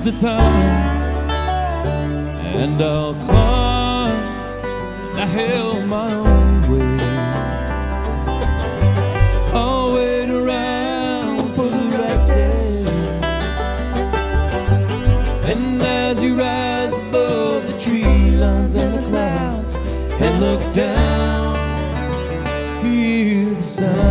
the time, and I'll climb, and I held my own way. I'll wait around for the right day, and as you rise above the tree lines and the clouds and look down, hear the sound